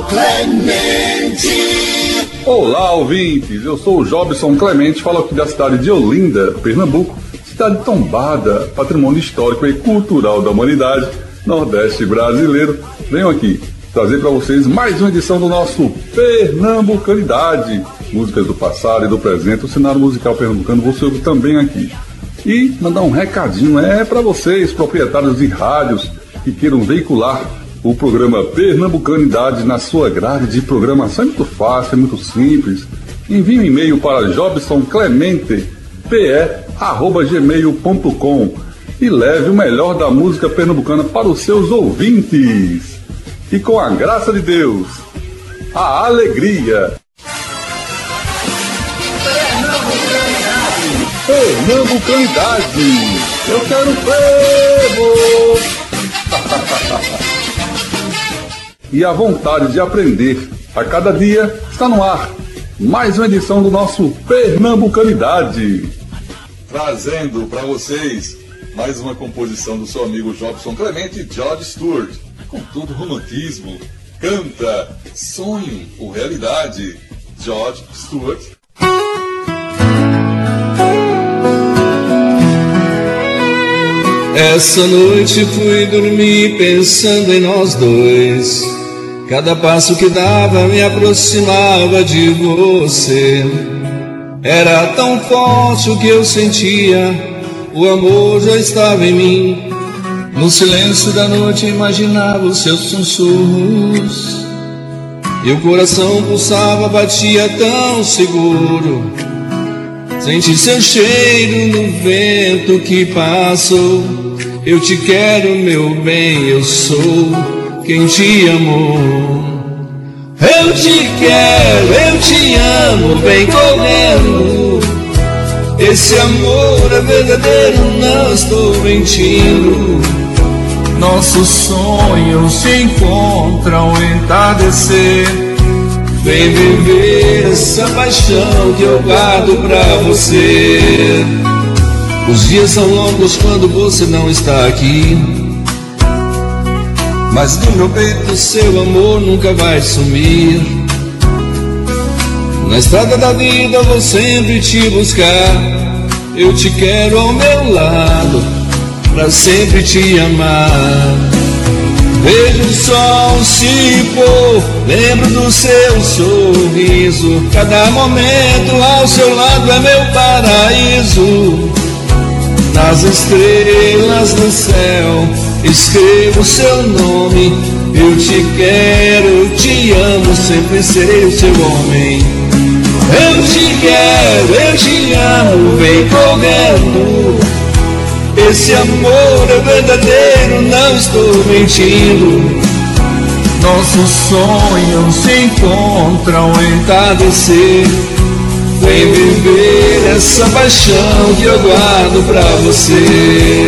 Clemente. Olá, ouvintes, eu sou o Jobson Clemente, falo aqui da cidade de Olinda, Pernambuco, cidade tombada, patrimônio histórico e cultural da humanidade, Nordeste brasileiro. Venho aqui trazer para vocês mais uma edição do nosso Pernambucanidade, músicas do passado e do presente, o cenário musical pernambucano você ouve também aqui. E mandar um recadinho para vocês, proprietários de rádios que queiram veicular o programa Pernambucanidade na sua grade de programação. É muito fácil, é muito simples. Envie um e-mail para jobsonclemente@gmail.com e leve o melhor da música pernambucana para os seus ouvintes. E com a graça de Deus, a alegria. Pernambucanidade, eu quero fervo. E a vontade de aprender a cada dia está no ar. Mais uma edição do nosso Pernambucanidade. Trazendo para vocês mais uma composição do seu amigo Jobson Clemente, George Stewart. Com todo romantismo, canta Sonho ou Realidade, George Stewart. Essa noite fui dormir pensando em nós dois. Cada passo que dava me aproximava de você. Era tão forte o que eu sentia, o amor já estava em mim. No silêncio da noite imaginava os seus sussurros, e o coração pulsava, batia tão seguro. Senti seu cheiro no vento que passou. Eu te quero, meu bem, eu sou quem te amou. Eu te quero, eu te amo, vem correndo. Esse amor é verdadeiro, não estou mentindo. Nossos sonhos se encontram em entardecer. Vem viver essa paixão que eu guardo pra você. Os dias são longos quando você não está aqui, mas no meu peito seu amor nunca vai sumir. Na estrada da vida vou sempre te buscar. Eu te quero ao meu lado, pra sempre te amar. Vejo o sol se pôr, lembro do seu sorriso. Cada momento ao seu lado é meu paraíso. Nas estrelas do céu escrevo seu nome. Eu te quero, eu te amo, sempre serei o seu homem. Eu te quero, eu te amo, vem correndo. Esse amor é verdadeiro, não estou mentindo. Nossos sonhos se encontram em entardecer. Vem viver essa paixão que eu guardo pra você.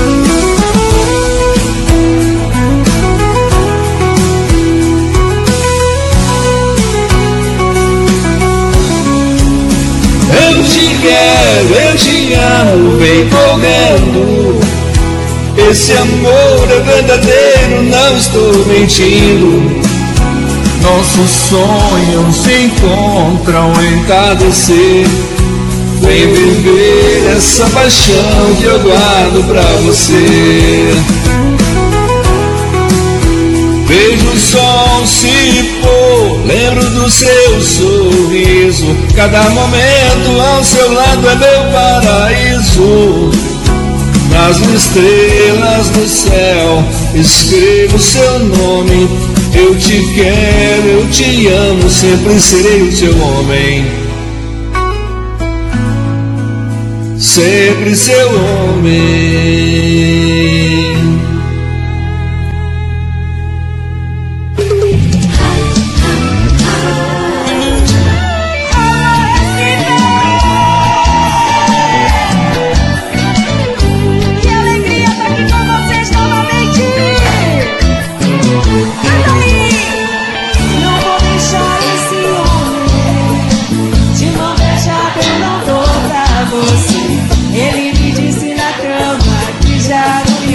Eu te quero, eu te amo, vem correndo. Esse amor é verdadeiro, não estou mentindo. Nossos sonhos se encontram em entardecer. Vem viver essa paixão que eu guardo pra você. Vejo o sol se pôr, lembro do seu sorriso. Cada momento ao seu lado é meu paraíso. Nas estrelas do céu escrevo seu nome. Eu te quero, eu te amo, sempre serei o seu homem. Sempre seu homem. Ele me disse na cama que já não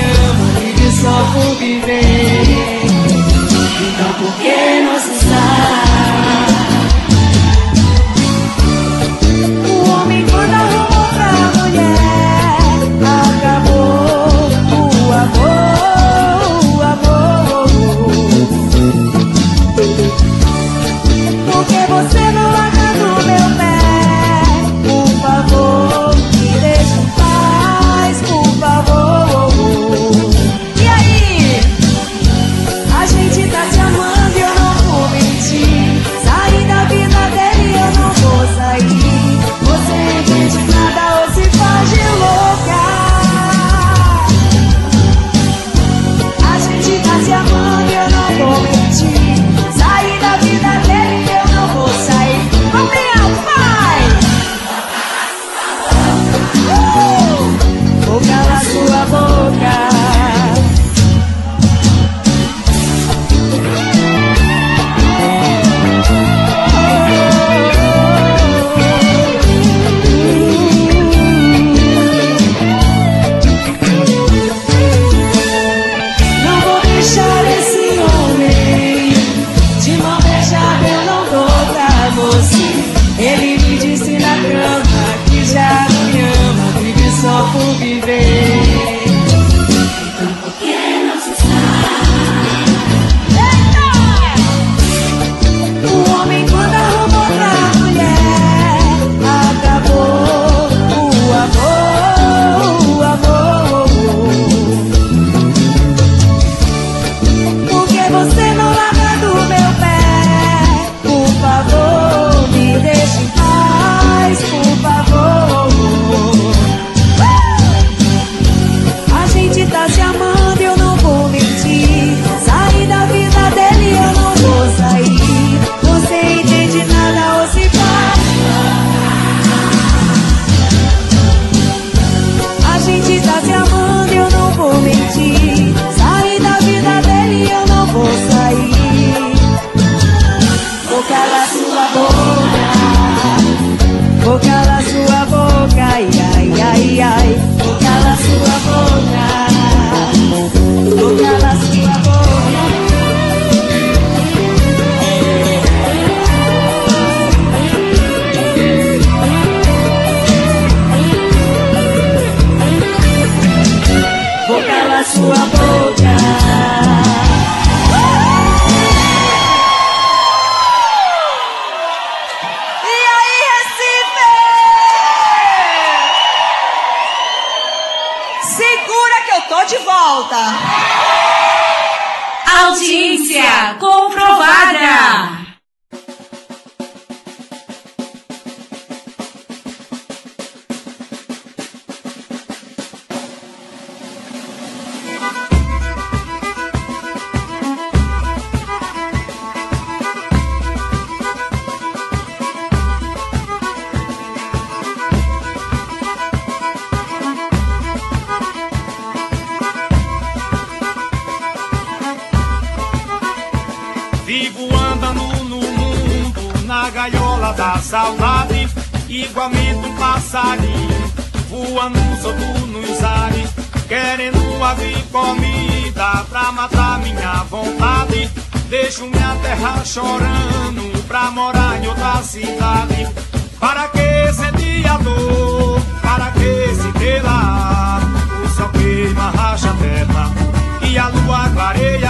Segura que eu tô de volta. Audiência comprovada. Da saudade, igualmente um passarinho voando solto nos ares, querendo abrir comida pra matar minha vontade. Deixo minha terra chorando pra morar em outra cidade. Para que sentir a dor? Para que se ter lá? O sol queima, racha a terra e a lua clareia.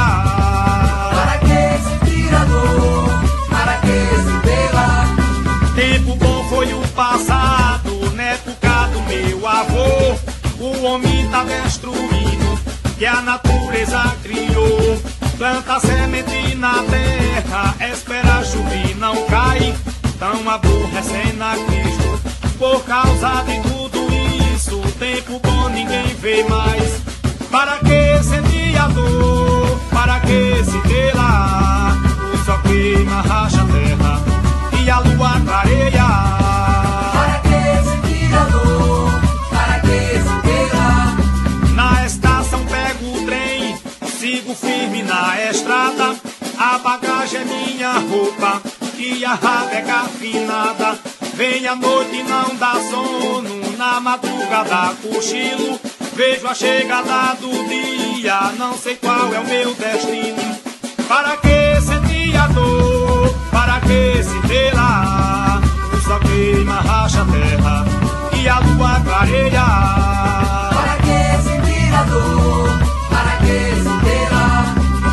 Para que sentir a dor? Para que se ter lá? Tempo bom foi o passado, na época do meu avô. O homem tá destruindo, que a natureza criou. Planta semente na terra, espera chover e não cai. Tão aborrecendo a Cristo, por causa de tudo isso. Tempo bom ninguém vê mais. Para que sentir a dor? Para que se ter lá? O sol queima, racha a terra e a lua clareia. Para que sentir a dor? Para que se ter lá? Na estação pego o trem, sigo firme na estrada. A bagagem é minha roupa e a rabeca afinada. Vem a noite e não dá sono, na madrugada cochilo. Vejo a chegada do dia, não sei qual é o meu destino. Para que sentir a dor? Para que se ter lá? O sol queima, racha a terra e a lua clareia. Para que sentir a dor? Para que se ter lá?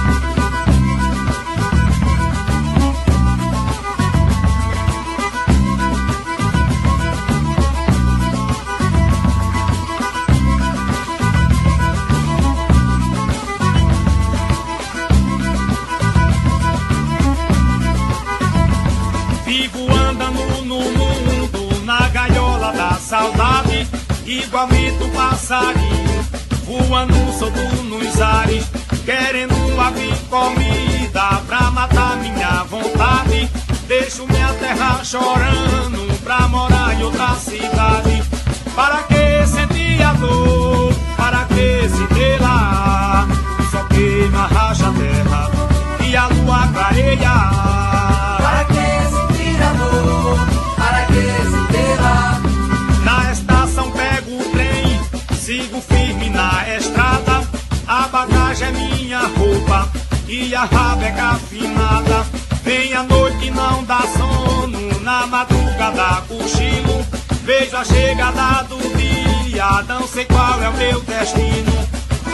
Saudade, igualmente um passarinho voando solto nos ares, querendo abrir comida pra matar minha vontade. Deixo minha terra chorando pra morar em outra cidade. Para que sentir a dor? Para que se ter lá? O sol queima, racha a terra e a lua clareia. Para que sentir a dor? Para que se ter lá? Na estação pego o trem, sigo firme na estrada. A bagagem é minha roupa e a rabeca afinada. Vem a noite e não dá sono, na madrugada cochilo. Vejo a chegada do dia, não sei qual é o meu destino.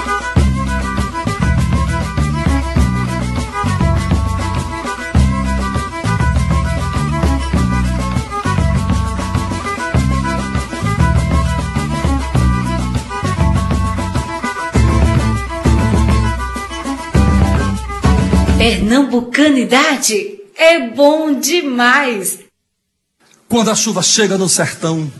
Pernambucanidade é bom demais. Quando a chuva chega no sertão,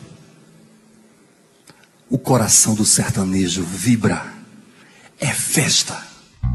o coração do sertanejo vibra. É festa.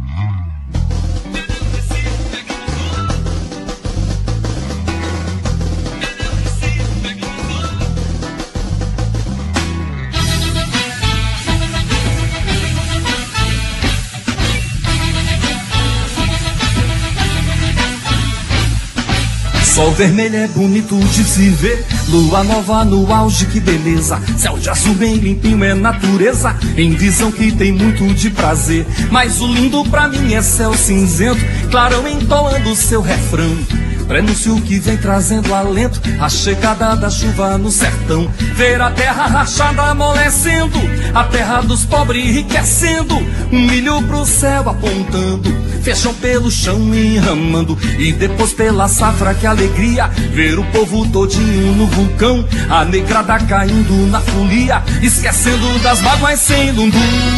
Sol vermelho é bonito de se ver, lua nova no auge, que beleza. Céu de azul bem limpinho é natureza, em visão que tem muito de prazer. Mas o lindo pra mim é céu cinzento, clarão entoando seu refrão. prenúncio que vem trazendo alento, a chegada da chuva no sertão. Ver a terra rachada amolecendo, a terra dos pobres enriquecendo, um milho pro céu apontando, feijão pelo chão enramando, e depois pela safra que alegria, ver o povo todinho no vulcão, a negrada caindo na folia, esquecendo das mágoas sem lundu.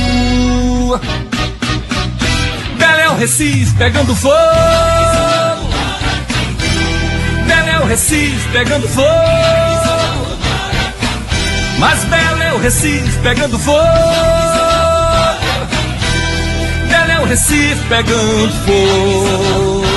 Belo é o Recife pegando fogo, belo é o Recife pegando fogo, mas belo é o Recife pegando fogo, belo é o Recife pegando fogo.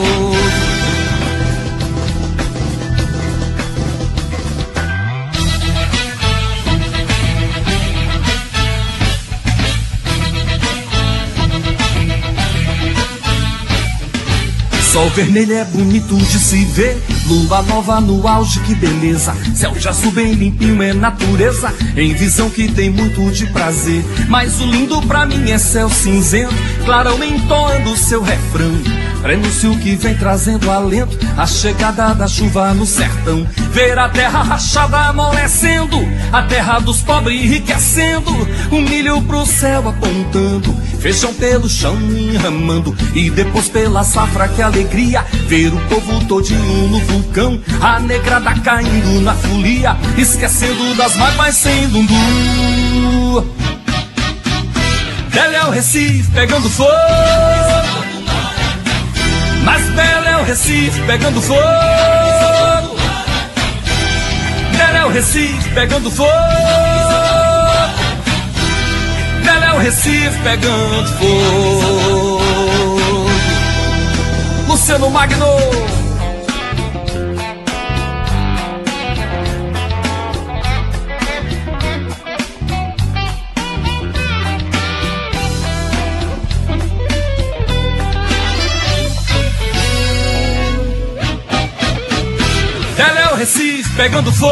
Sol vermelho é bonito de se ver, lua nova no auge, que beleza. Céu de azul bem limpinho é natureza, em visão que tem muito de prazer. Mas o lindo pra mim é céu cinzento, clarão entoando seu refrão, prenúncio que vem trazendo alento, a chegada da chuva no sertão. Ver a terra rachada amolecendo, a terra dos pobres enriquecendo, um milho pro céu apontando, feijão pelo chão enramando, e depois pela safra que alegria, ver o povo todinho no vulcão, a negrada caindo na folia, esquecendo das mágoas sem lundu. Belo é o Recife pegando fogo, mas belo é o Recife pegando fogo, belo é o Recife pegando fogo, belo é o Recife pegando fogo. Luciano Magno. Belo é o Recife pegando fogo,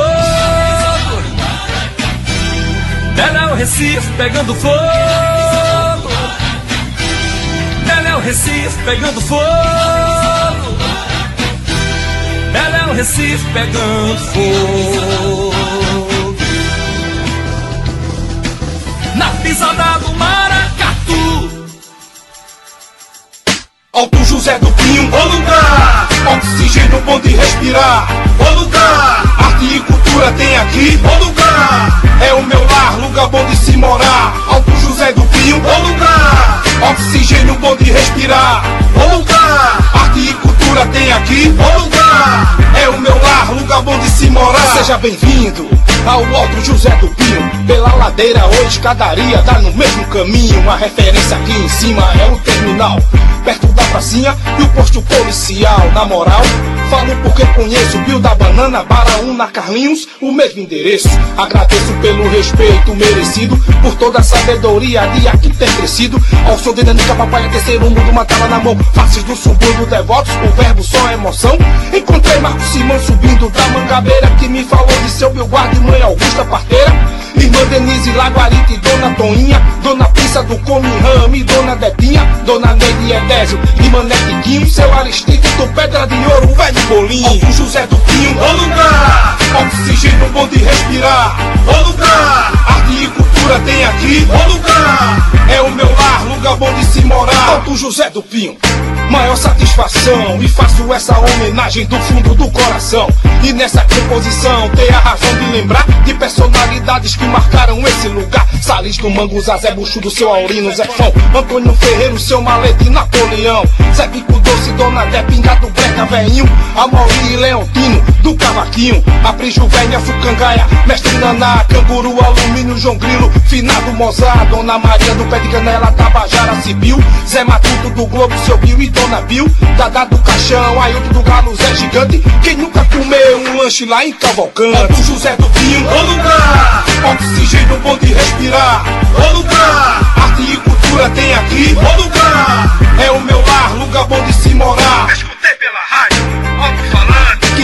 belo é o Recife pegando fogo, belo é o Recife pegando fogo, belo é o Recife pegando fogo. Na pisada do maracatu, Alto José do Pinho, o lugar. Oxigênio bom de respirar, o lugar. Arte e cultura tem aqui, o lugar. É o meu lar, lugar bom de se morar. Alto José do Pinho, o lugar. Oxigênio bom de respirar, o lugar. Arte e cultura tem aqui, o lugar. É o meu lar, lugar bom de se morar. Seja bem-vindo ao Alto José do Pinho. Pela ladeira ou escadaria, dá no mesmo caminho. A referência aqui em cima é o terminal, perto da pracinha e o posto policial. Na moral, falo porque conheço Bio da Banana, Baraúna, Carlinhos, o mesmo endereço. Agradeço pelo respeito merecido, por toda a sabedoria de aqui ter crescido. Ao som de Nanica, papai, terceiro mundo, uma tela na mão. Faces do subúrbio, devotos, o verbo só emoção. Encontrei Marco Simão subindo da Mangabeira, que me falou de seu Bilguardo e mãe Augusta Parteira. Irmã Denise Laguarita e Dona Toninha, Dona Pissa do Come Rame, Dona Detinha, Dona Neide Edésio e Mané Tiquinho, seu Aristide do Pedra de Ouro, o velho Bolinho. Alto José do Pinho, o lugar. Oxigênio bom de respirar, o lugar. Arte e cultura tem aqui, o lugar. É o meu lar, lugar bom de se morar. Alto José do Pinho, maior satisfação, e faço essa homenagem do fundo do coração. E nessa composição ter a razão de lembrar de personalidades que marcaram esse lugar. Salles do Mango, Zé Buxo, seu Aurino, Zé Fão, Antônio Ferreiro, seu Malete e Napoleão, Zé Bico Doce, Dona Dé, Pingado Breca, Velhinho, Amaury e Leontino, do Cavaquinho, Aprijo Velha, Fucangaia, Mestre Naná, Canguru, Alumínio, João Grilo, Finado Mozart, Dona Maria do Pé de Canela, Tabajara, Cibil, Zé Matuto do Globo, seu Bill e Dona Bill, Dadá do Caixão, Ailton do Galo, Zé Gigante. Quem nunca comeu um lanche lá em Cavalcante? Alto José do Pinho, o lugar. Oxigênio bom de respirar, o lugar. Arte e cultura tem aqui, o lugar. É o meu lar, lugar bom de se morar. Escutei pela rádio, alto-falante, que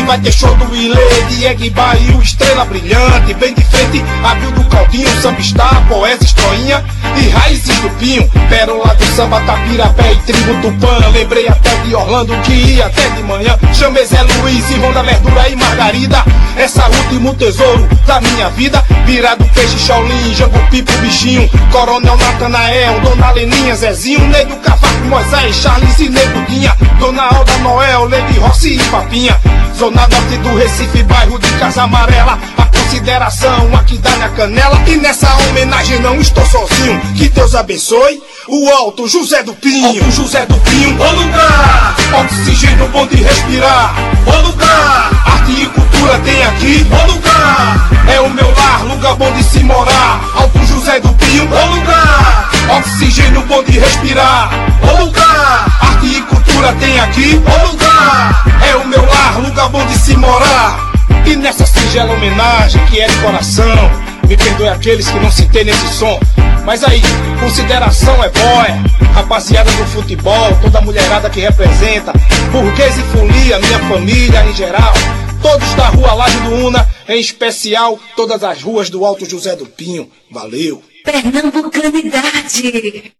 que vai ter show do Ilê, Diego Bahia, Estrela Brilhante. Bem de frente, abriu do Caldinho, Samba Star, Poesia Estroinha e Raízes do Pinho. Pérola do samba, Tapirapé e Tribo Tupã. Lembrei até de Orlando que ia até de manhã. Chamei Zé Luiz, Ivão da Verdura e Margarida. Essa último tesouro da minha vida. Virado Peixe, Shaolin, Jango Pipo, Bichinho, Coronel Natanael, Dona Leninha, Zezinho, Neide Cavaco, Moisés, Charles e Negudinha, Dona Alda Noel, Lady Rossi e Papinha. Zona Norte do Recife, bairro de Casa Amarela. A consideração aqui dá na canela. E nessa homenagem não estou sozinho. Que Deus abençoe o Alto José do Pinho. Alto José do Pinho, ô lugar, oxigênio bom de respirar. Ô lugar, arte e cultura tem aqui. Ô lugar, é o meu lar, lugar bom de se morar. Alto José do Pinho, ô lugar, oxigênio bom de respirar. Ô lugar, arte e cultura tem aqui. Ô lugar, é o meu lar, lugar bom de se morar. E nessa singela homenagem que é de coração, me perdoe aqueles que não citei nesse som. Mas aí, consideração é boia. Rapaziada do futebol, toda a mulherada que representa, burguês e folia, minha família em geral. Todos da rua Laje do Una, em especial todas as ruas do Alto José do Pinho. Valeu! Pernambucanidade.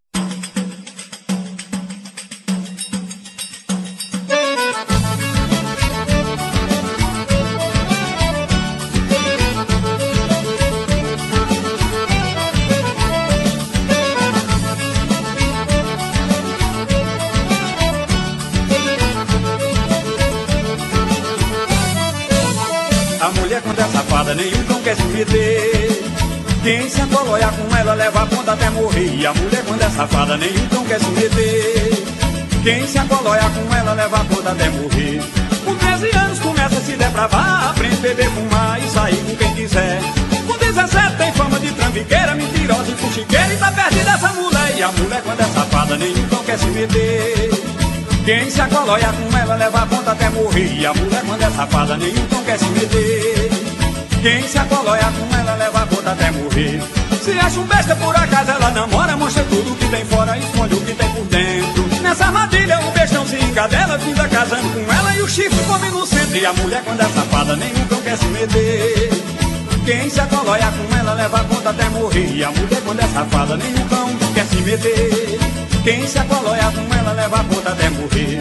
Quando é safada, nenhum cão quer se meter. Quem se atoloiar com ela leva a ponta até morrer. E a mulher quando é safada, nenhum cão quer se meter. Quem se atoloiar com ela leva a ponta até morrer. Com 13 anos começa a se depravar, aprende a beber, fumar e sair com quem quiser. Com 17 tem fama de trambiqueira, mentirosa e fuxiqueira, e tá perdida essa mulher. E a mulher quando é safada, nenhum cão quer se meter. Quem se acoloia com ela leva a ponta até morrer. E a mulher quando é safada, nenhum cão quer se meter. Quem se acoloia com ela leva a ponta até morrer. Se acha um besta por acaso ela namora, mostra tudo que tem fora, esconde o que tem por dentro. Nessa armadilha o bestão se encadela, finda casando com ela e o chifre come no centro. E a mulher quando é safada, nenhum cão quer se meter. Quem se acoloia com ela leva a ponta até morrer. E a mulher quando é safada, nenhum cão quer se meter. Quem se acoloia com ela leva a ponta até morrer.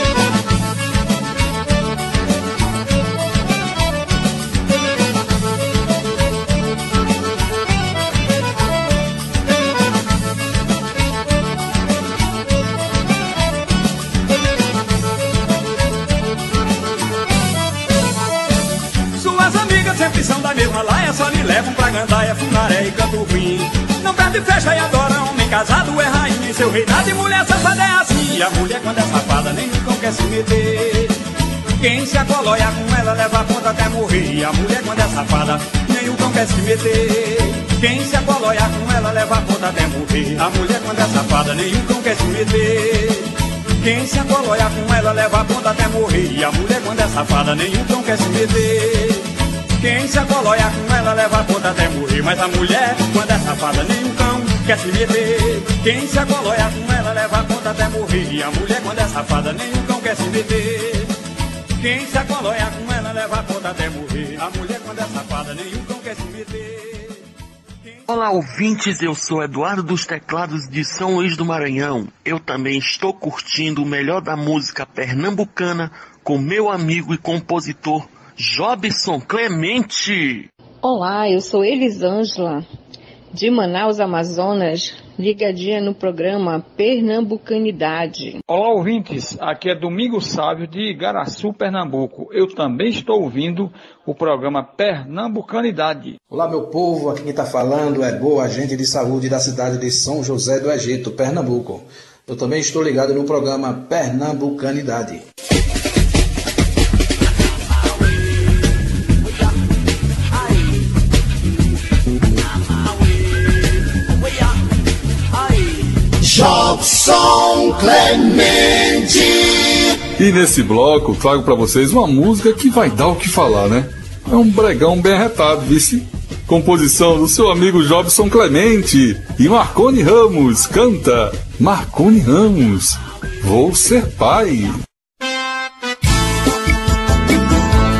Suas amigas sempre são da mesma laia, só lhe levam pra gandaia, funaré e canto ruim. Não perde festa e adora homem casado, é rainha em seu reinado, e mulher safada é assim. E a mulher quando é safada, nem nunca quer se meter. Quem se acoloia com ela leva a ponta até morrer. E a mulher quando é safada, nem o cão quer se meter. Quem se acoloia com ela leva a ponta até morrer. A mulher quando é safada, nem o cão quer se meter. Quem se acoloia com ela leva a ponta até morrer. E a mulher quando é safada, nem o cão quer se meter. Quem se acoloia com ela leva a ponta até morrer. Mas a mulher, quando é safada, nem um cão quer se meter. Quem se acoloia com ela leva a ponta até morrer. E a mulher, quando é safada, nem um cão quer se meter. Quem se acoloia com ela leva a ponta até morrer. A mulher, quando é safada, nem um cão quer se meter. Olá, ouvintes, eu sou Eduardo dos Teclados de São Luís do Maranhão. Eu também estou curtindo o melhor da música pernambucana com meu amigo e compositor Jobson Clemente. Olá, eu sou Elisângela, de Manaus, Amazonas, ligadinha no programa Pernambucanidade. Olá, ouvintes, aqui é Domingo Sávio, de Igaraçu, Pernambuco. Eu também estou ouvindo o programa Pernambucanidade. Olá, meu povo, aqui quem está falando é Boa, agente de saúde da cidade de São José do Egito, Pernambuco. Eu também estou ligado no programa Pernambucanidade. Jobson Clemente. E nesse bloco trago para vocês uma música que vai dar o que falar, né? É um bregão bem arretado, vice? Composição do seu amigo Jobson Clemente e Marconi Ramos. Canta Marconi Ramos, Vou Ser Pai.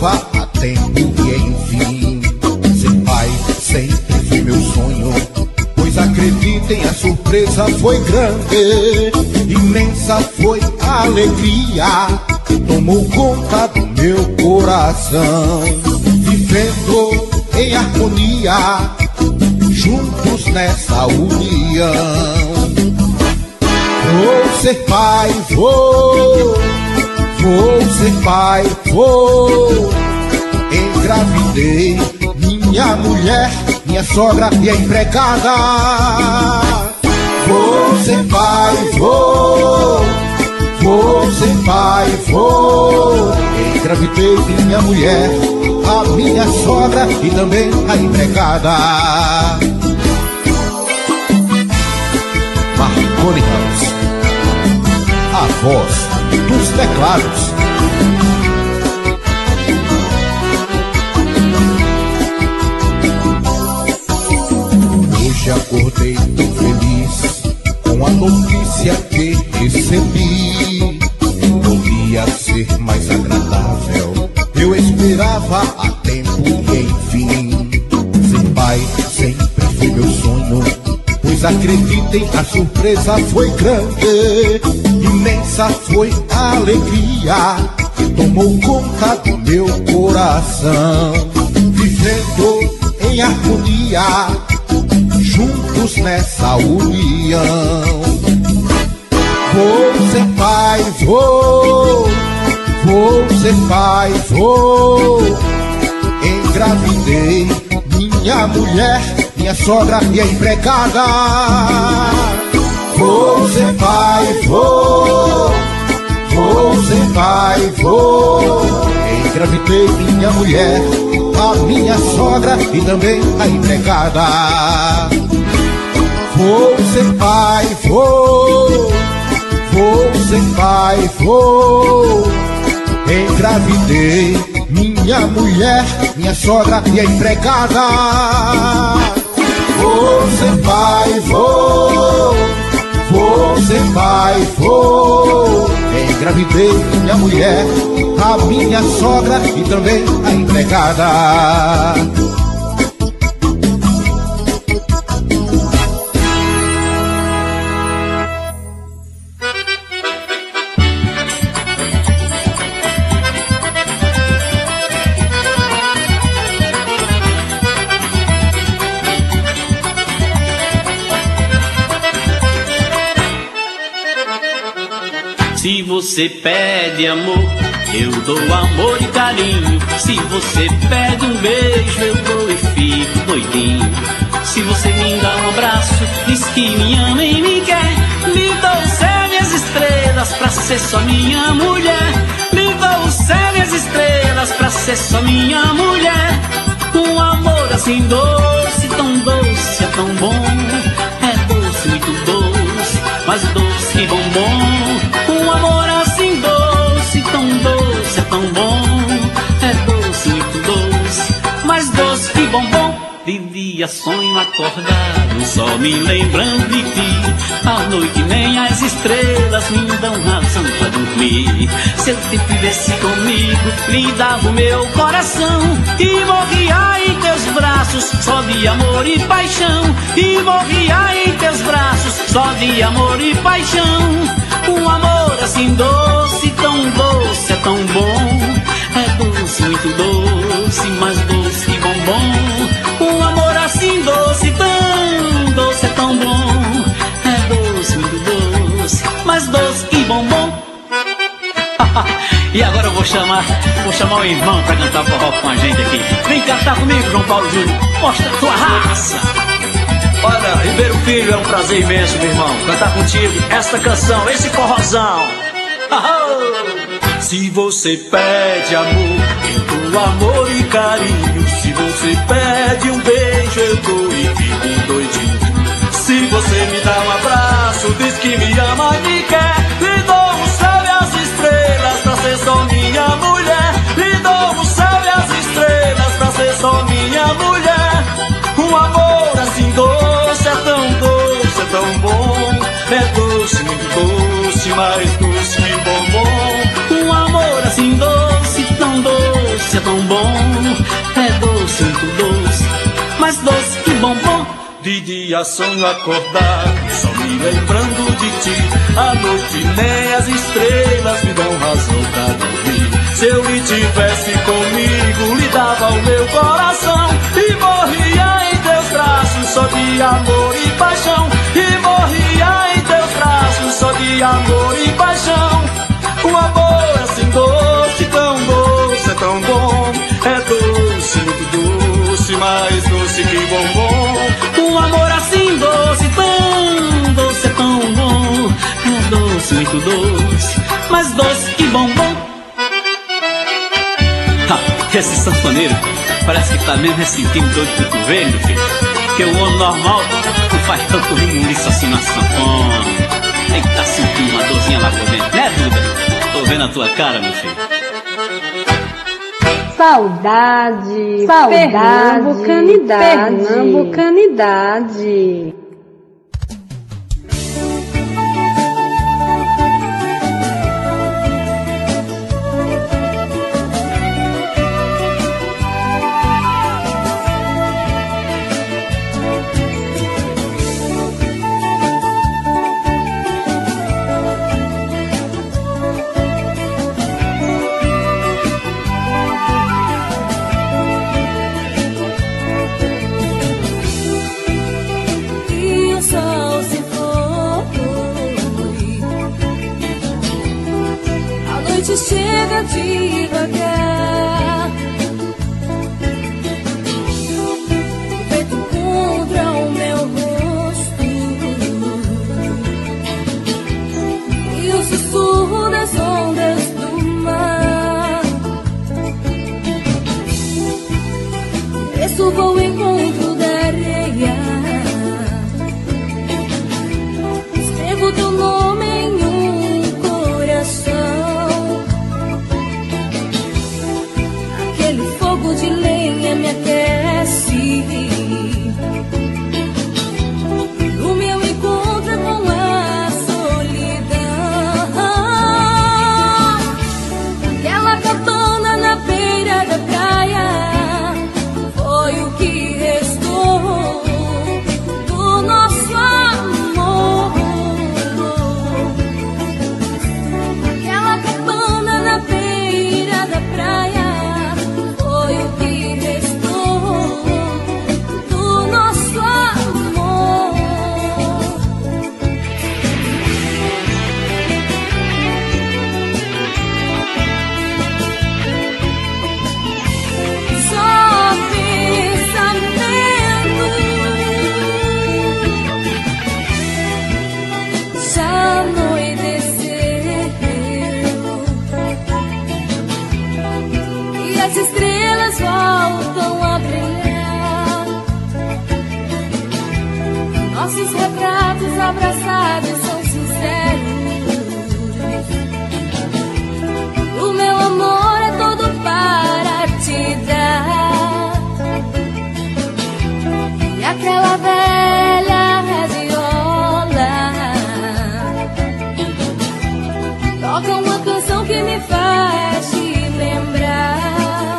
esperava há tempo e enfim. Ser pai sempre foi meu sonho, pois acreditem, a surpresa foi grande. Imensa foi a alegria que tomou conta do meu coração. Vivendo em harmonia, juntos nessa união. Vou ser pai, vou ser pai, vou. Engravidei minha mulher, minha sogra e a empregada. Vou ser pai, vou ser pai, vou. Engravidei minha mulher, a minha sogra e também a empregada. Marconi House, a voz dos teclados. Hoje acordei tão feliz com a notícia que recebi. Podia ser mais agradável, eu esperava há tempo e enfim. Ser pai sempre foi meu sonho, pois acreditem, a surpresa foi grande. Imensa foi a alegria que tomou conta do meu coração. Vivendo em harmonia, juntos nessa união. Vou ser pai, vou ser pai, vou. Engravidei minha mulher, minha sogra e a empregada. Vou ser pai, vou ser pai, vou. Engravidei minha mulher, a minha sogra e também a empregada. Vou ser pai, vou ser pai, vou. Engravidei minha mulher, minha sogra e a empregada. Vou ser pai, vou ser pai, vou. Engravidei minha mulher, a minha sogra e também a empregada. Se você pede amor, eu dou amor e carinho. Se você pede um beijo, eu dou e fico doidinho. Se você me dá um abraço, diz que me ama e me quer, lhe dou o céu e as estrelas pra ser só minha mulher. Lhe dou o céu e as estrelas pra ser só minha mulher. Um amor assim doce, tão doce, é tão bom. É doce, muito doce, mais doce que bombom. Um amor assim doce, tão doce, é tão bom. É doce, muito doce, mais doce que bombom. De dia sonho acordado, só me lembrando de ti. À noite nem as estrelas me dão razão pra dormir. Se eu te tivesse comigo, lhe dava o meu coração e morria em teus braços, só de amor e paixão. E morria em teus braços, só de amor e paixão. Um amor assim doce, tão doce, é tão bom. É doce, muito doce, mais doce que bombom. Um amor assim doce, tão doce, é tão bom. É doce, muito doce, mais doce que bombom. E agora eu vou chamar o irmão pra cantar forró com a gente aqui. Vem cantar comigo, João Paulo Júnior. Mostra a tua raça. Olha, Ribeiro Filho, é um prazer imenso, meu irmão, cantar contigo esta canção, esse forrozão. Se você pede amor, eu dou amor e carinho. Se você pede um beijo, eu dou e fico doidinho. Se você me dá um abraço, diz que me ama e me quer, lhe dou o céu e as estrelas pra ser só minha mulher. Lhe dou o céu e as estrelas pra ser só minha mulher. Um amor assim doce, é tão doce, é tão bom. É doce, muito doce, mais doce que bombom. Um amor assim doce, tão doce, doce, é tão bom. É doce, muito doce, mais doce que bombom. De dia sonho acordado, só me lembrando de ti. À noite nem as estrelas me dão razão pra dormir. Se eu lhe tivesse comigo, lhe dava o meu coração e morria em teus braços só de amor e paixão. E morria em teus braços só de amor e paixão. O amor é assim doce, tão doce, é tão bom. É doce, muito doce, mais doce que bombom. Um amor assim doce, tão doce, é tão bom. É doce, muito doce, mais doce que bombom. Esse sanfoneiro parece que tá mesmo ressentindo dor de cotovelo, meu filho. Porque o homem normal não faz tanto remuliço assim na sanfona. Tem que tá sentindo uma dorzinha lá por dentro, né, Duda? Tô vendo a tua cara, meu filho. Saudade, pernambucanidade, pernambucanidade. Chega devagar, feito contra o meu rosto, e o sussurro das ondas do mar. Desço vou ao encontro da areia, escrevo teu nome em um coração. De lenha me aquece, o meu encontro é com a solidão. Aquela cabana na beira da praia foi o que restou do nosso amor. Aquela cabana na beira da praia foi o que restou do nosso amor. Só pensamento, já anoiteceu e as estrelas voltam a brilhar. Nossos retratos abraçados são sinceros. O meu amor é todo para te dar. E aquela velha radiola toca uma canção que me faz te lembrar.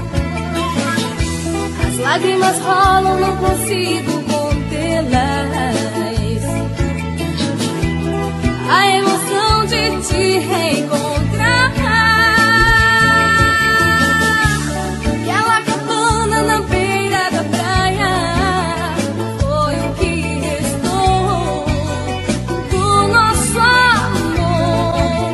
As lágrimas rolam, não consigo contê-las. A emoção de te reencontrar. Aquela cabana na beira da praia foi o que restou do nosso amor.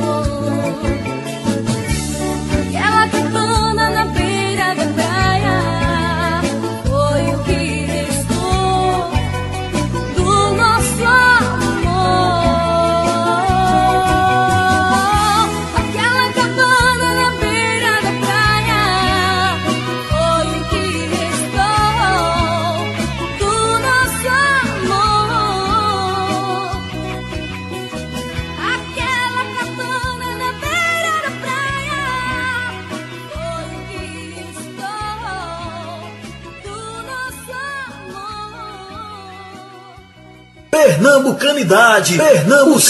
Aquela cabana na beira da praia foi o que restou do nosso amor. Aquela cabana na beira da praia foi o que restou do nosso amor. Aquela cabana na beira da praia foi o que restou do nosso amor. Pernambucanidade,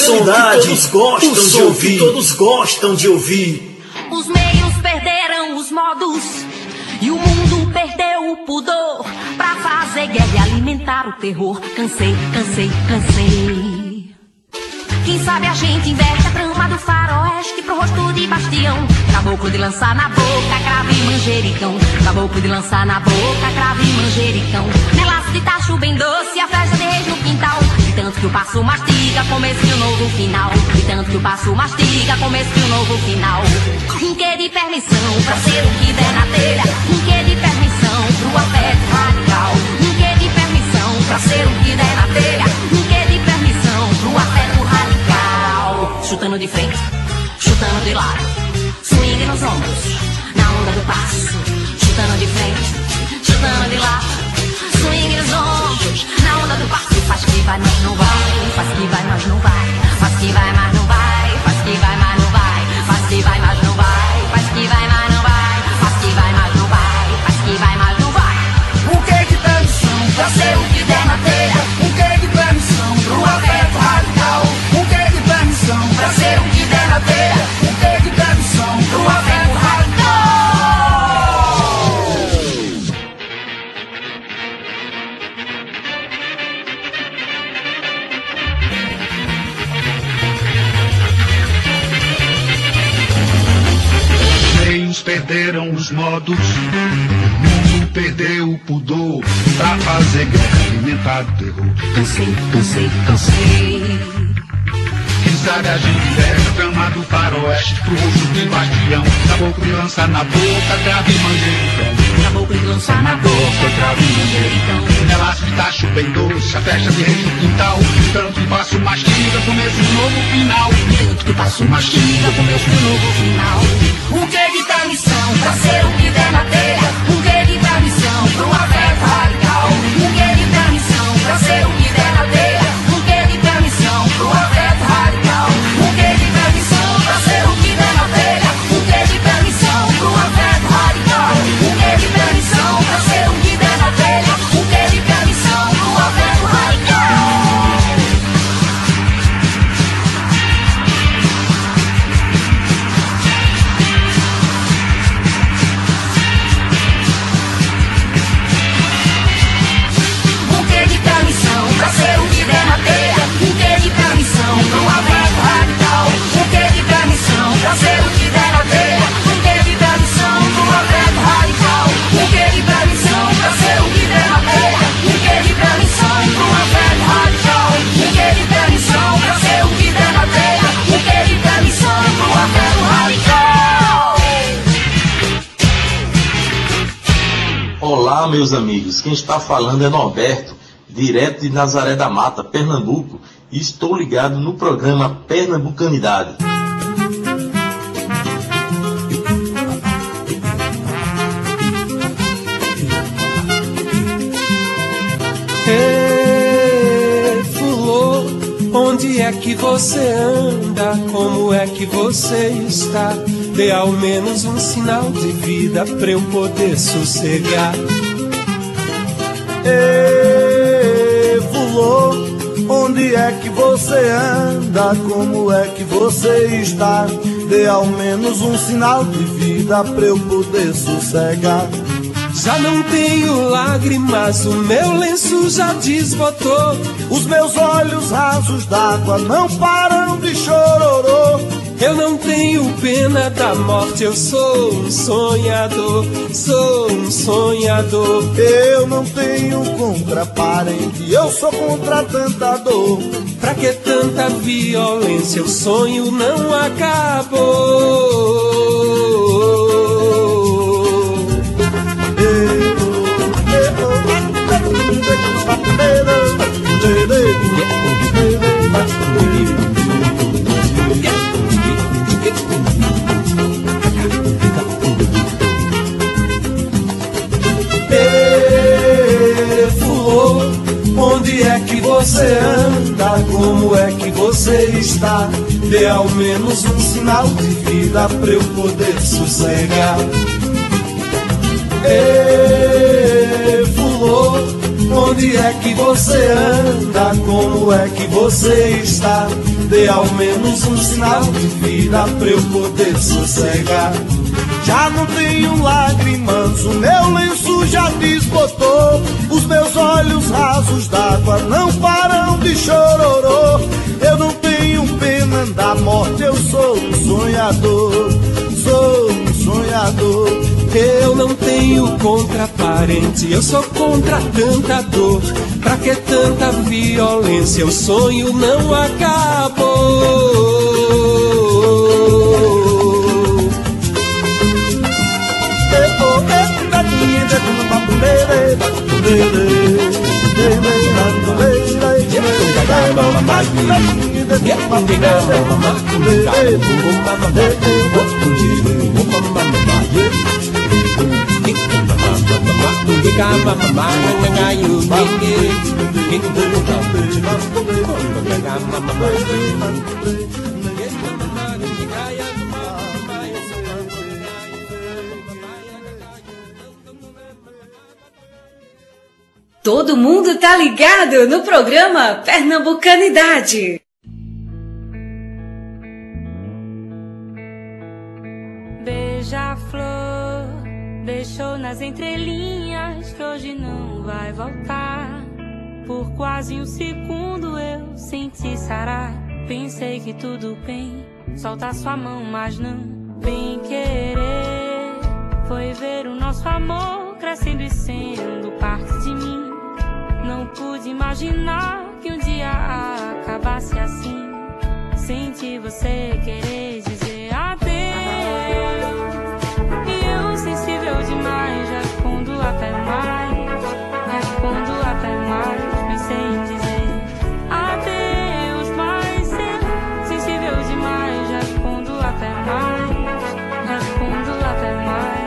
Pernambucanidade, todos gostam de ouvir, todos gostam de ouvir. Os meios perderam os modos e o mundo perdeu o pudor pra fazer guerra e alimentar o terror. Cansei, cansei, cansei. Quem sabe a gente inverte a trama do faroeste pro rosto de bastião. Caboclo de lançar na boca, cravo e manjericão. Caboclo de lançar na boca, cravo e manjericão. Melaço de tacho bem doce, a festa de reis no quintal. De tanto que o passo mastiga, começo de um novo final. De tanto que o passo mastiga, começo de um novo final. Um quê de permissão pra ser o que der na telha. Um quê de permissão pro afeto radical. Um quê de permissão pra ser o que der na telha. Um quê de permissão pro afeto radical. Chutando de frente, chutando de lado, swing nos ombros, na onda do passo. Chutando de frente, chutando de lado, swing nos ombros, na onda do passo. Faz que vai, mas não vai, faz que vai, mas não vai, faz que vai, mas não vai, faz que vai, mas não vai, faz que vai, mas não vai, faz que vai, mas não vai, faz que vai, mas não vai, faz que vai, mas não vai. O que de permissão pra ser o que der na telha? O que de permissão pro afeto radical? O que de permissão pra ser o que der na telha? O que de permissão pro afeto radical? Meios perderam os modos, o mundo perdeu o pudor pra fazer guerra, alimentar o terror. Cansei, cansei, cansei. Quem sabe a gente inverte a trama do faroeste pro rosto de bastião. Caboclo de lançar na boca, cravo e manjericão. Caboclo de lançar na boca, cravo e manjericão. Melaço de tacho bem doce, a festa de reis no quintal. Tanto que passo mastiga, começo de novo final. Tanto que passo mastiga, começo de novo final. O que de permissão pra ser o que der na telha? O que de permissão pro afeto radical? O que de permissão pra ser o que der na telha? O que de permissão pro afeto radical? O que de permissão pra ser o que der na telha? O que de permissão pro afeto radical? O que de permissão pra ser o que der na telha? O que de permissão pro afeto radical? Olá, meus amigos, quem está falando é Norberto, direto de Nazaré da Mata, Pernambuco, e estou ligado no programa Pernambucanidade. Ei, fulô, onde é que você anda? Como é que você está? Dê ao menos um sinal de vida pra eu poder sossegar. Ei, fulô, onde é que você anda? Como é que você está? Dê ao menos um sinal de vida pra eu poder sossegar. Já não tenho lágrimas, o meu lenço já desbotou. Os meus olhos rasos d'água não param de chororô. Eu não tenho pena da morte, eu sou um sonhador, sou um sonhador. Eu não tenho contraparente, eu sou contra tanta dor. Pra que tanta violência, o sonho não acabou. Onde é que você anda? Como é que você está? Dê ao menos um sinal de vida pra eu poder sossegar. Ei, fulô, onde é que você anda? Como é que você está? dê ao menos um sinal de vida pra eu poder sossegar. Já não tenho lágrimas, o meu lenço já desbotou, os meus olhos rasos d'água não param de chororô. Eu não tenho pena da morte, eu sou um sonhador, sou um sonhador. Eu não tenho contraparente, eu sou contra tanta dor. Pra que tanta violência, o sonho não acabou. Todo mundo tá ligado no programa Pernambucanidade. Beija-flor, deixou nas entrelinhas que hoje não vai voltar. Por quase um segundo eu senti sarar. Pensei que tudo bem, solta sua mão, mas não vem querer. Foi ver o nosso amor crescendo e sendo parte de mim. Não pude imaginar que um dia acabasse assim. Senti você querer dizer adeus. E eu, sensível demais, respondo até mais. Respondo até mais, pensei em dizer adeus. Mas eu, sensível demais, respondo até mais. Respondo até mais.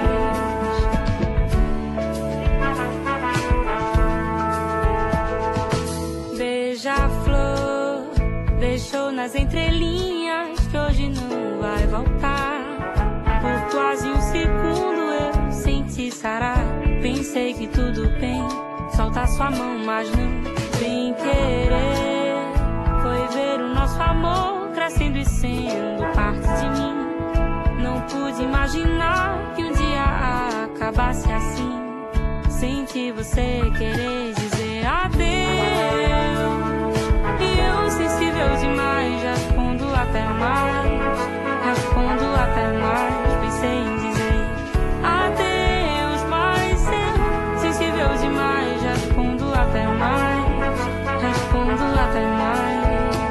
Beija-flor, deixou nas entrelinhas que hoje não vai voltar. Por quase um segundo eu senti sarar. Pensei que tudo bem, solta sua mão, mas não vem querer. Foi ver o nosso amor crescendo e sendo parte de mim. Não pude imaginar que um dia acabasse assim. Senti você querer dizer adeus. E eu, sensível demais, respondo até mais. Respondo até mais, pensei em dizer adeus. Mas eu, sensível demais, respondo até mais. Respondo até mais.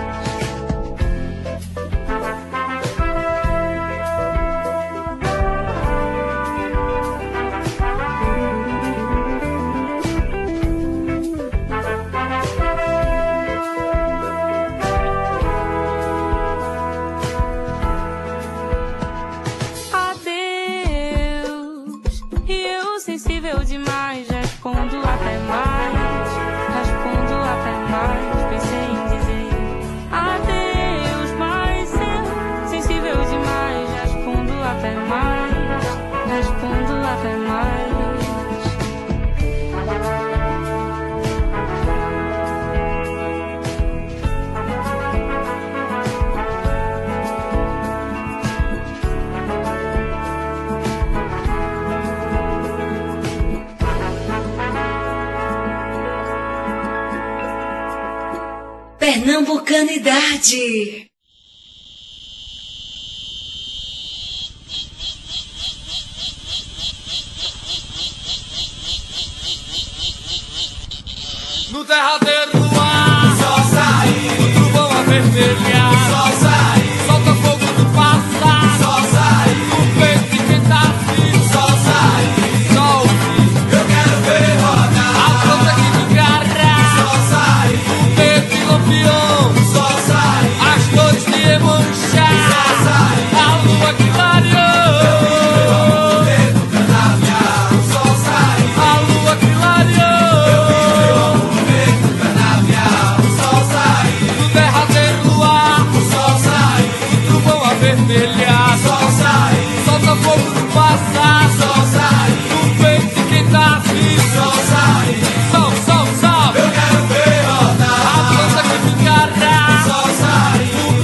Demais, respondo até mais. Respondo até mais, pensei em dizer adeus. Mas eu, sensível demais, respondo até mais. Respondo até mais. Pernambucanidade. No derradeiro do ar, só sair. O trovão a vermelhar, só sair. Solta fogo do passar, só sair. O peito de quem tá aflito, só sair. Só ouvir, eu quero ver rodar. A planta que me garra, só sair. O peito de lampião, só sair. As dores de Emanjá, só sair. A lua que clareou, eu vi meu canavial, só sair. A lua que clareou. Vermelhar, só sair. Solta fogo no passar, só sair. O peito de quem tá aflito, só sair. Sol, eu quero ver rodar. A planta que me encarrar, só sair. O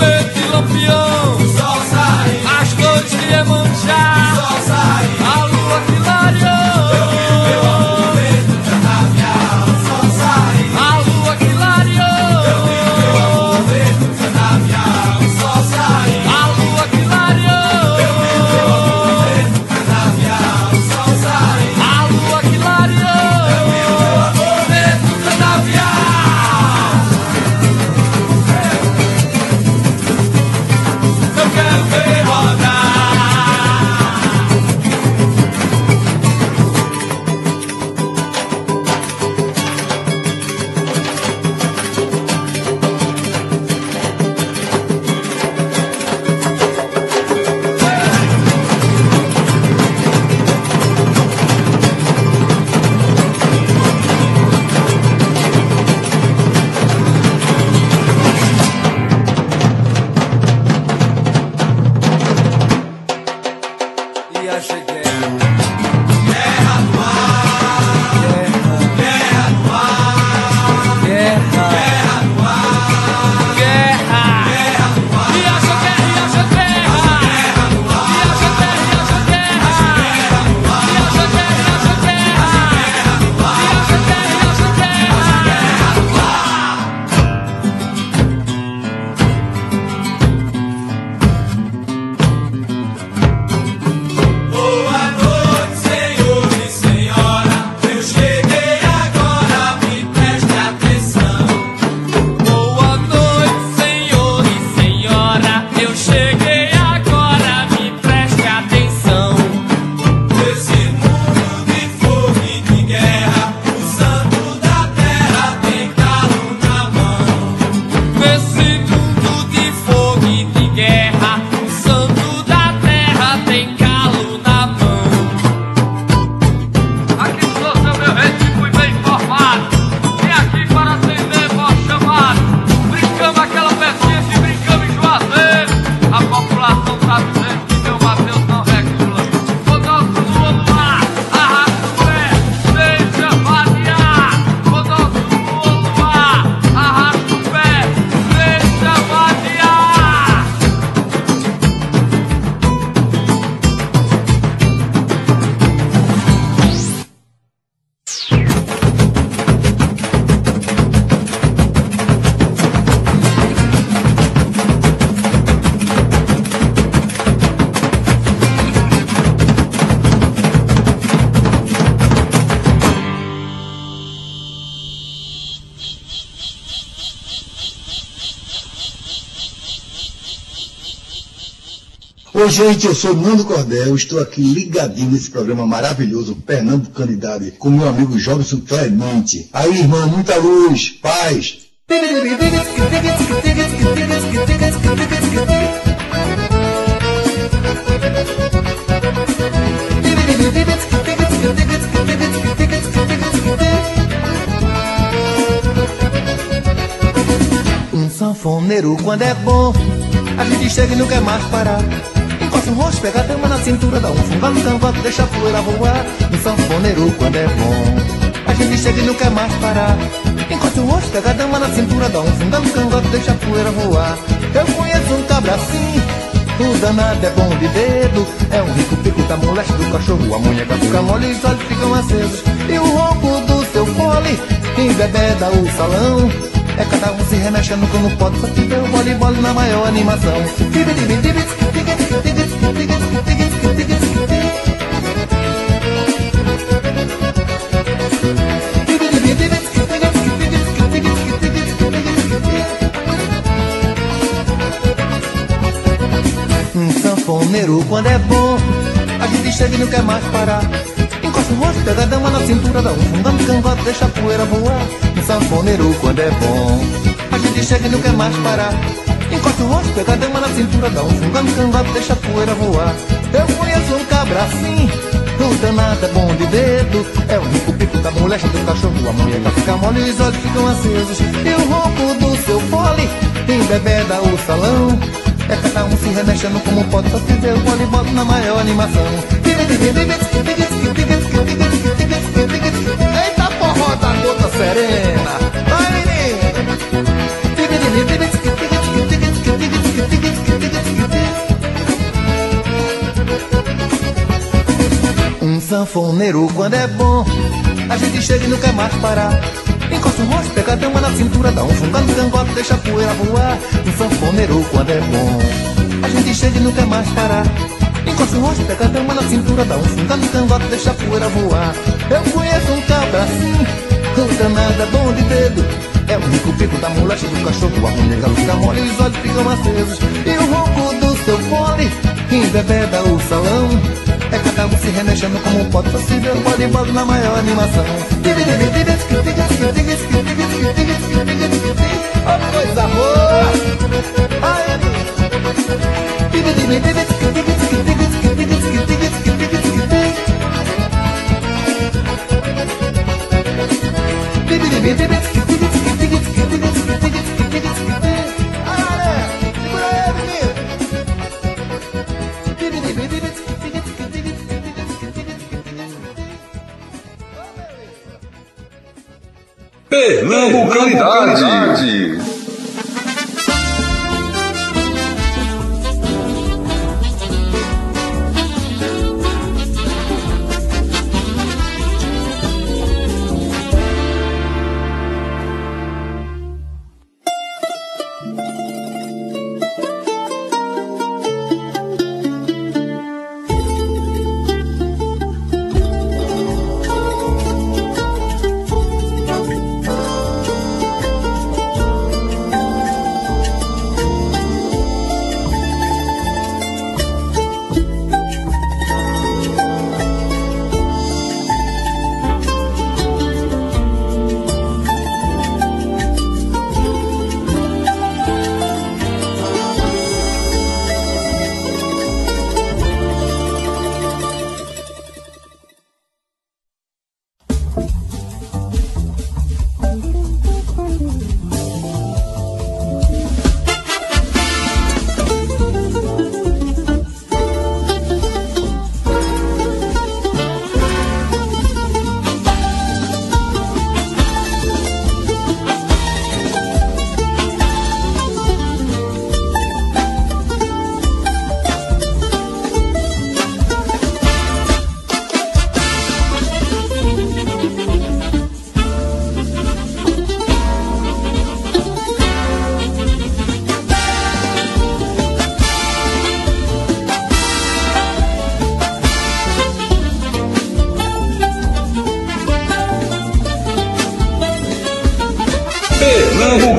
Oi, gente, eu sou Nando Cordel, estou aqui ligadinho nesse programa maravilhoso, Pernambucanidade, com meu amigo Jobson Clemente. Aí, irmão, muita luz, paz. Um sanfoneiro quando é bom, a gente chega e não quer mais parar. Encosta o rosto, pega a dama na cintura, dá um fungado no cangote, deixa a poeira voar. Um sanfoneiro quando é bom, a gente chega e não quer mais parar. Encosta o rosto, pega a dama na cintura, dá um fungado no cangote, deixa a poeira voar. Eu conheço um cabra assim, o danado é bom de dedo. É um rico pico da moleste do cachorro, a munheca fica mole e os olhos ficam acesos. E o ronco do seu fole embebeda o salão. É cada um se remexendo como pode, só que deu voleibol na maior animação. Um sanfoneiro quando é bom, a gente chega e não quer mais parar. Encosta o rosto, pega a dama na cintura, dá um fundão no cangote, deixa a poeira voar. Um sanfoneiro quando é bom, a gente chega e não quer mais parar. Encosta o rosto, pega a dama na cintura, dá um fundão no cangote, deixa a poeira voar. Eu conheço um cabra assim, o danado é bom de dedo. É o rico pico da moleste do cachorro, a munheca fica mole e os olhos ficam acesos. E o ronco do seu fole embebeda o salão. É cada um se remexendo como pode, só se vê o voleibol na maior animação. Eita forró da gota serena, vai menino. Um sanfoneiro quando é bom, a gente chega e não quer mais parar. Encosta o rosto, pega a dama na cintura, dá um fungado no cangote, deixa a poeira voar. Um sanfoneiro quando é bom, a gente chega e não quer mais parar. Encosta o rosto, pega a dama na cintura, dá um fungado no cangote, deixa a poeira voar. Eu conheço um cabra assim, o danado é bom de dedo. É o rico pico da moleste do cachorro, a munheca fica mole e os olhos ficam acesos. E o ronco do seu fole embebeda o salão. É cada um se remexendo como pode, só se vê o voleibol na maior animação. Oh, coisa boa! Ai, Pernambucanidade.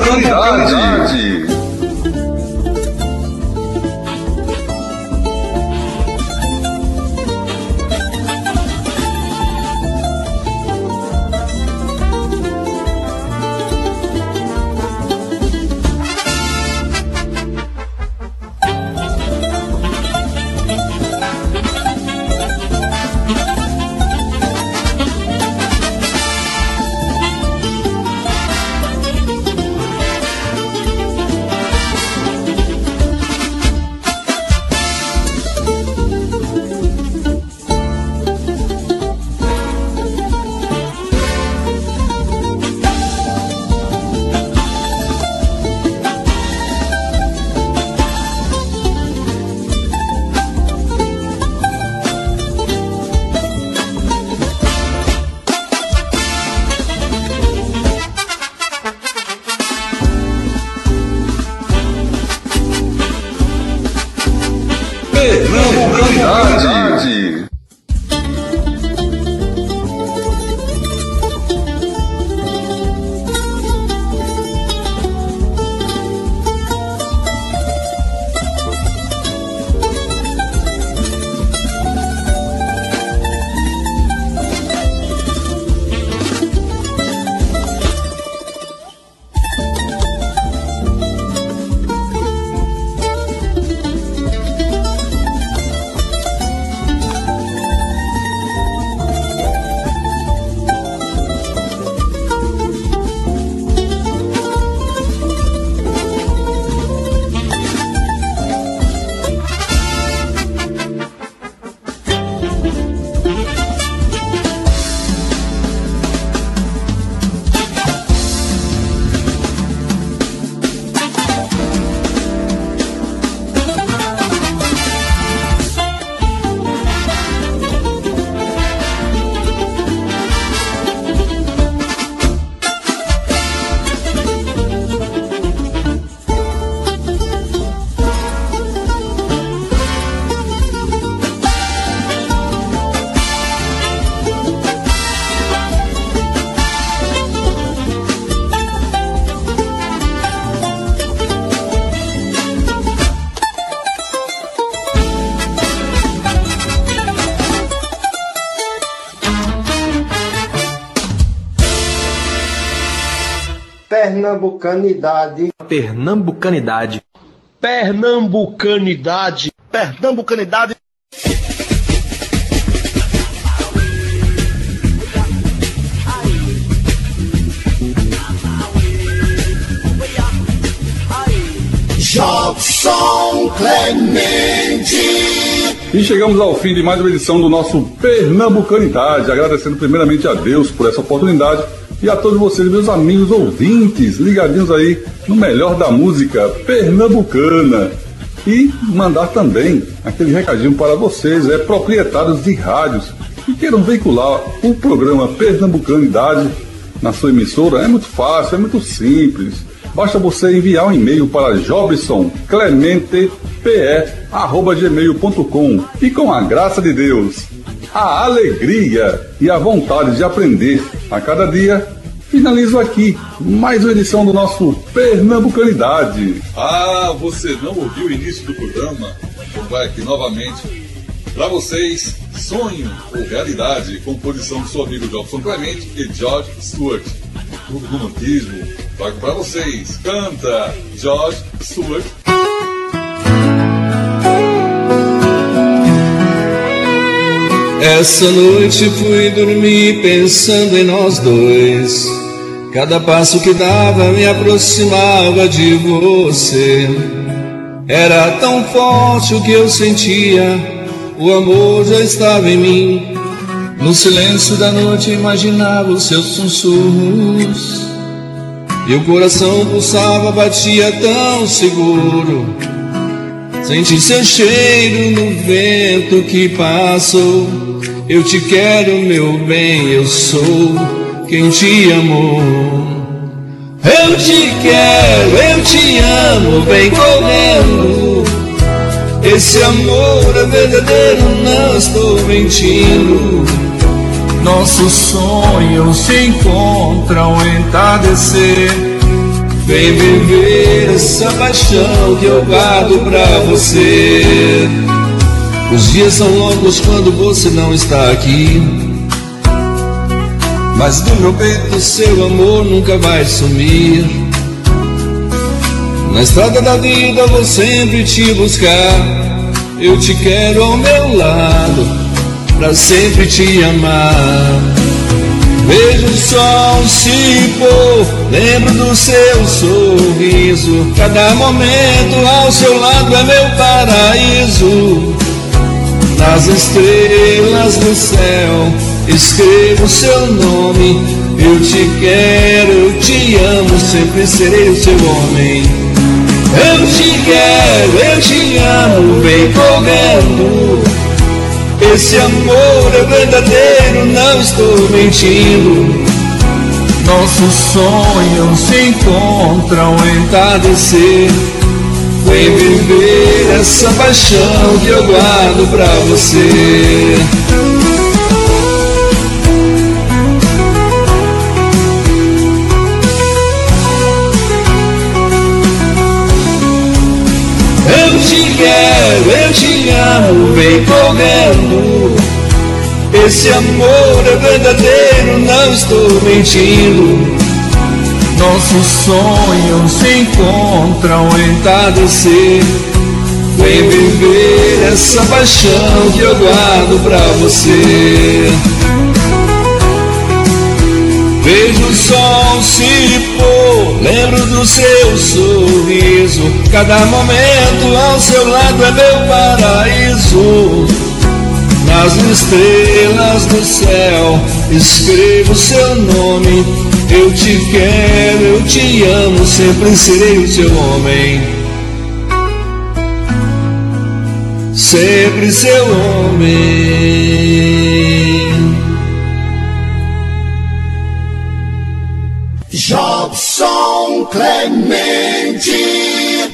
Pernambucanidade. Pernambucanidade. Pernambucanidade. Pernambucanidade. Pernambucanidade. Pernambucanidade. Jobson Clemente. E chegamos ao fim de mais uma edição do nosso Pernambucanidade, agradecendo primeiramente a Deus por essa oportunidade e a todos vocês, meus amigos ouvintes, ligadinhos aí no melhor da música pernambucana. E mandar também aquele recadinho para vocês, proprietários de rádios que queiram veicular o programa Pernambucanidade na sua emissora. É muito fácil, é muito simples. Basta você enviar um e-mail para jobsonclementepe@gmail.com e com a graça de Deus, a alegria e a vontade de aprender a cada dia, finalizo aqui mais uma edição do nosso Pernambucanidade. Ah, você não ouviu o início do programa? Então vai aqui novamente para vocês, Sonho ou Realidade, composição do seu amigo Jobson Clemente e George Stewart. Tudo romantismo, trago para vocês, canta George Stewart. Essa noite fui dormir pensando em nós dois. Cada passo que dava me aproximava de você. Era tão forte o que eu sentia, o amor já estava em mim. No silêncio da noite imaginava os seus sussurros, e o coração pulsava, batia tão seguro. Senti seu cheiro no vento que passou. Eu te quero, meu bem, eu sou quem te amou. Eu te quero, eu te amo, vem correndo. Esse amor é verdadeiro, não estou mentindo. Nossos sonhos se encontram em entardecer. Vem viver essa paixão que eu guardo pra você. Os dias são longos quando você não está aqui, mas do meu peito seu amor nunca vai sumir. Na estrada da vida vou sempre te buscar. Eu te quero ao meu lado, pra sempre te amar. Vejo o sol se pôr, lembro do seu sorriso. Cada momento ao seu lado é meu paraíso. Nas estrelas do céu escrevo seu nome. Eu te quero, eu te amo, sempre serei o seu homem. Eu te quero, eu te amo, vem correndo. Esse amor é verdadeiro, não estou mentindo. Nossos sonhos se encontram em entardecer. Vem viver essa paixão que eu guardo pra você. Eu te quero, eu te amo, vem correndo. Esse amor é verdadeiro, não estou mentindo. Nossos sonhos se encontram em entardecer. Vem viver essa paixão que eu guardo pra você. Vejo o sol se pôr, lembro do seu sorriso. Cada momento ao seu lado é meu paraíso. Nas estrelas do céu escrevo seu nome. Eu te quero, eu te amo, sempre serei o seu homem. Sempre seu homem. Jobson Clemente.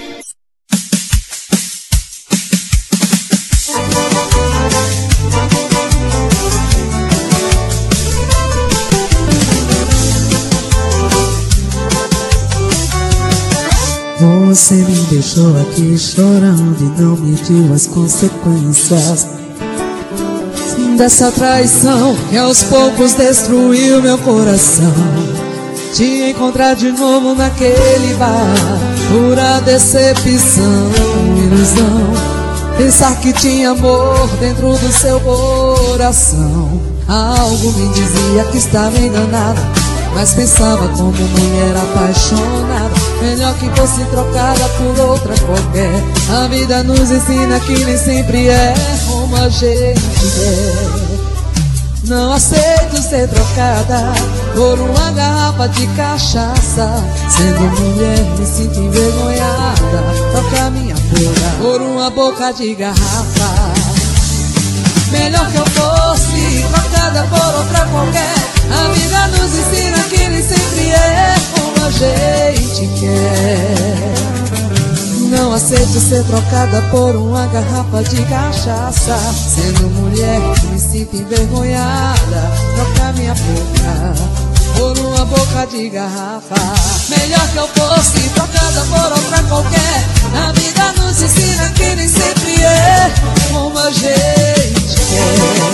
Você me deixou aqui chorando e não mediu as consequências dessa traição que aos poucos destruiu meu coração. Te encontrar de novo naquele bar, pura decepção, ilusão. Pensar que tinha amor dentro do seu coração. Algo me dizia que estava enganada, mas pensava como mulher apaixonada. Melhor que fosse trocada por outra qualquer. A vida nos ensina que nem sempre é como a gente quer. Não aceito ser trocada por uma garrafa de cachaça. Sendo mulher me sinto envergonhada. Trocar minha boca por uma boca de garrafa. Melhor que eu fosse trocada por outra qualquer. A vida nos ensina que nem sempre é como a gente quer. Não aceito ser trocada por uma garrafa de cachaça. Sendo mulher me sinto envergonhada. Trocar minha boca por uma boca de garrafa. Melhor que eu fosse trocada por outra qualquer. A vida nos ensina que nem sempre é como a gente quer.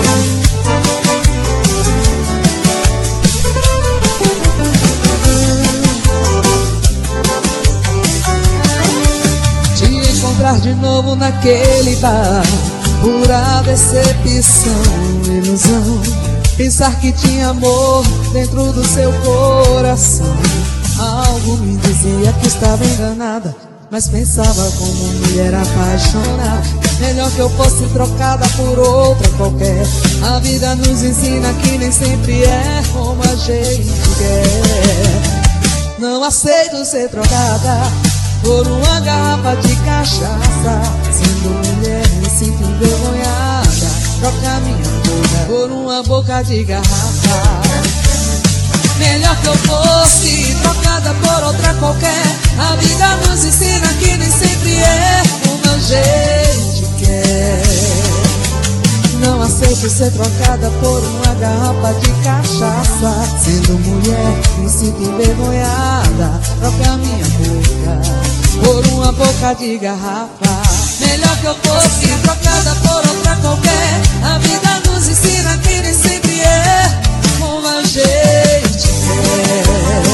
Encontrar de novo naquele bar, pura decepção, ilusão. Pensar que tinha amor dentro do seu coração. Algo me dizia que estava enganada, mas pensava como mulher apaixonada. Melhor que eu fosse trocada por outra qualquer. A vida nos ensina que nem sempre é como a gente quer. Não aceito ser trocada por uma garrafa de cachaça. Sendo mulher me sinto envergonhada. Trocar minha boca por uma boca de garrafa. Melhor que eu fosse trocada por outra qualquer. A vida nos ensina que nem sempre é como a gente quer. Não aceito vejo ser trocada por uma garrafa de cachaça. Sendo mulher, me sinto envergonhada. Troca a minha boca por uma boca de garrafa. Melhor que eu fosse trocada por outra qualquer. A vida nos ensina que nem sempre é como a gente quer.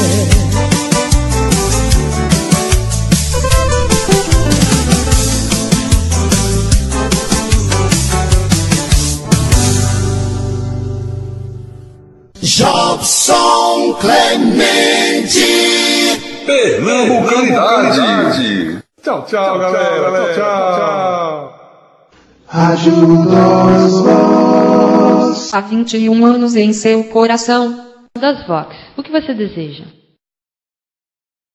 Jobson Clemente, Pernambucanidade. Tchau, tchau, galera. Tchau. Rádio Voz. Há 21 anos em seu coração. Das Vox, o que você deseja?